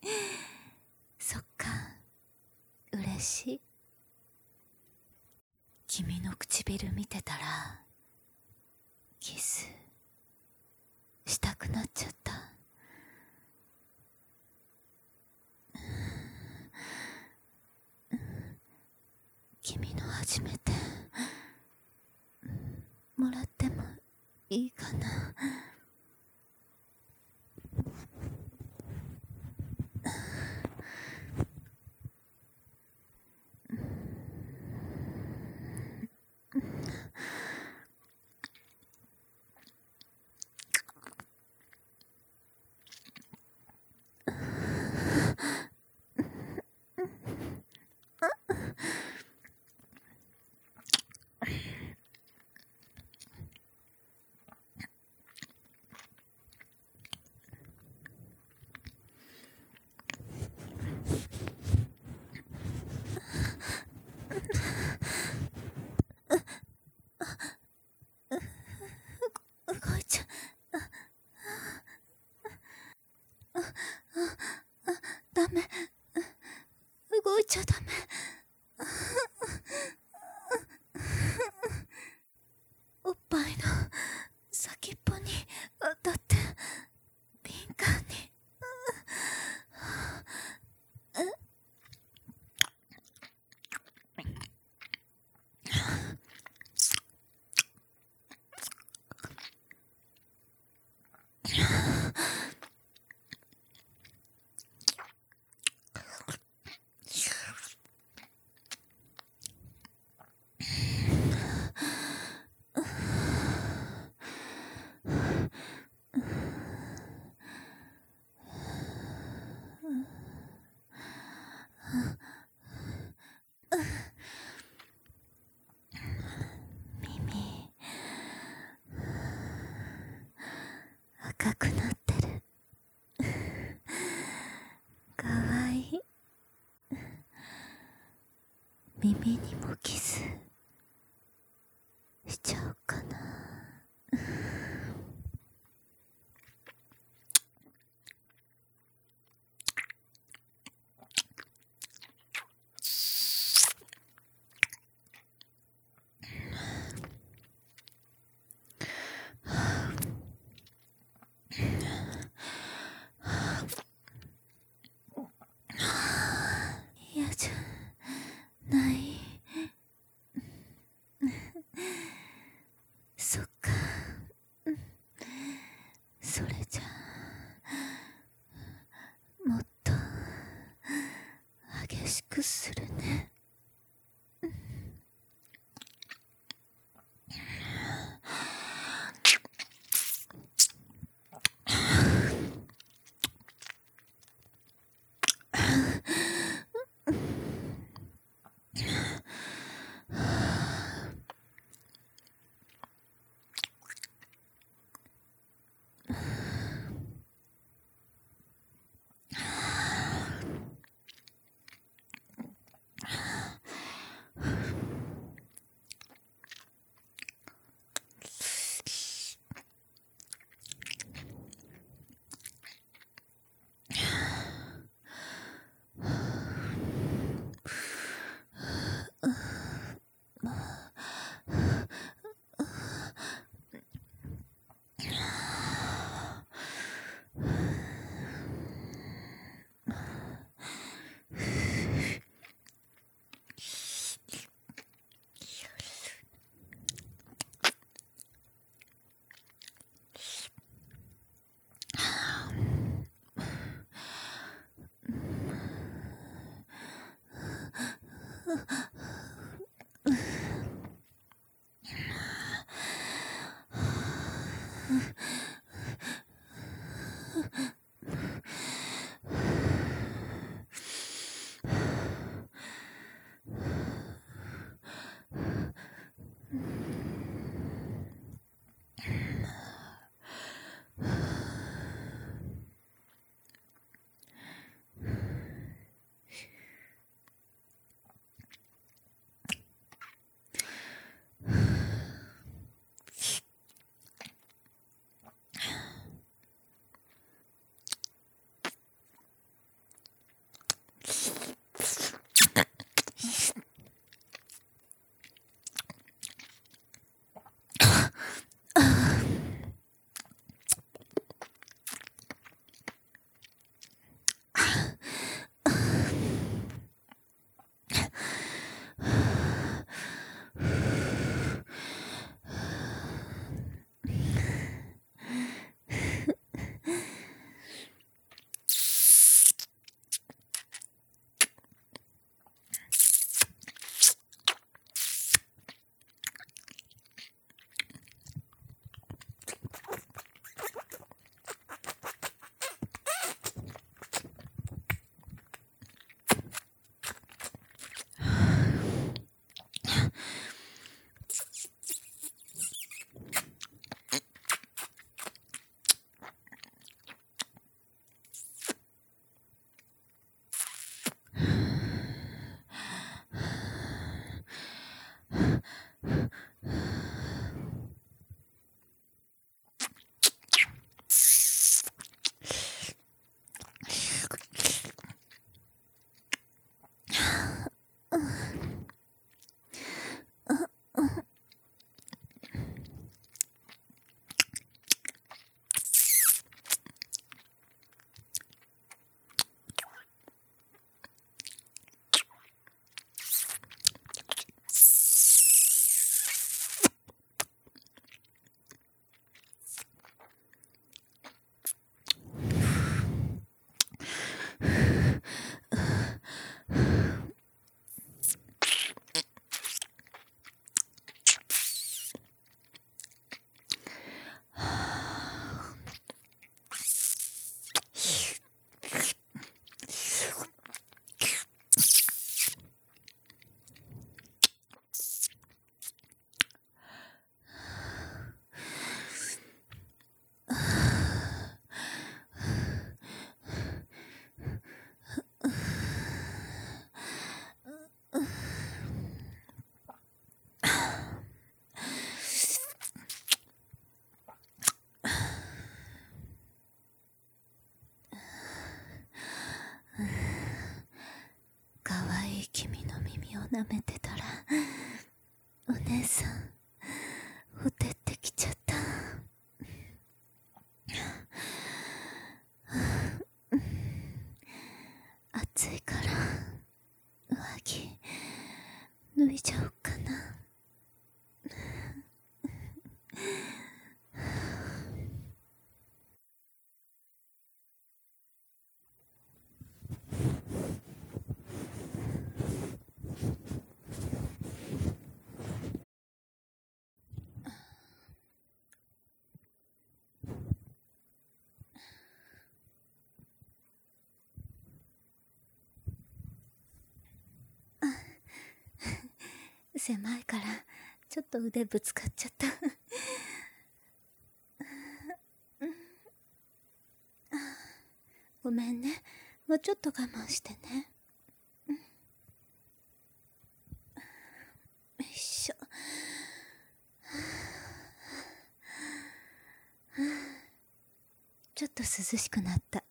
そっか、嬉しい。君の唇見てたらキスしたくなっちゃった。君の初めてもらってもいいかな。動いちゃダメ、動いちゃダメ。おっぱいの先っぽに当たって敏感に。耳赤くなってる。かわいい。耳にもキスしちゃおうかな。嫌じゃない。そっか、それじゃもっと激しくするね。 舐めてたらお姉さんほてってきちゃった。暑いから上着脱いじゃおっかな。狭いからちょっと腕ぶつかっちゃった。ごめんね、もうちょっと我慢してね。よいしょ。ちょっと涼しくなった。